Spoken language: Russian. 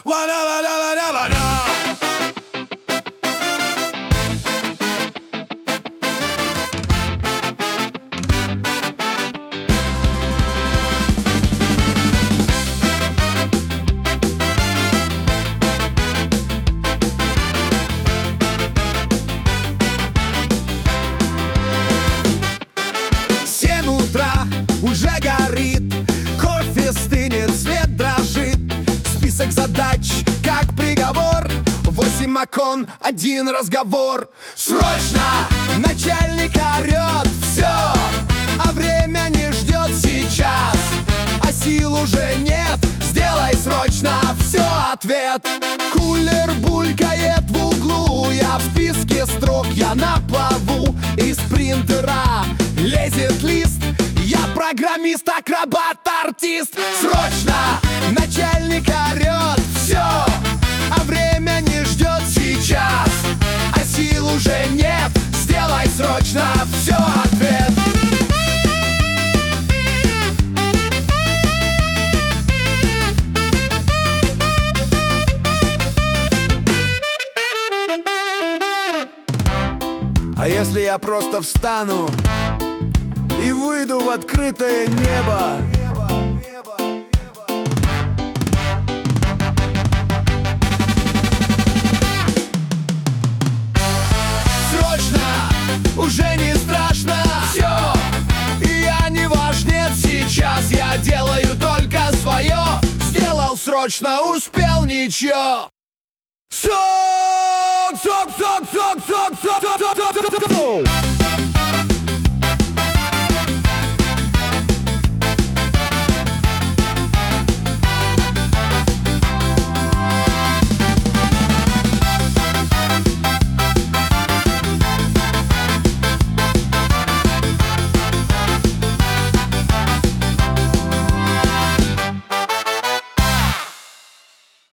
Уже горит, кофе стынет, свет дрожит. Список задач, как приговор. 8 окон, 1 разговор. Срочно начальник орет, все, а время не ждет сейчас. А сил уже нет, сделай срочно все, ответ. Кулер булькает в углу, я в списке строк, я на плаву. Из принтера лезет лист, я программист, акробат, артист. Срочно начальник орет, все, а время не ждет сейчас. А сил уже нет, сделай срочно все, ответ. А если я просто встану и выйду в открытое небо? Срочно, уже не страшно, все, и я не важнец сейчас. Я делаю только свое, сделал срочно, успел ничего. Сок, сок, сок, сок, сок, сок, сок, сок, сок, сок.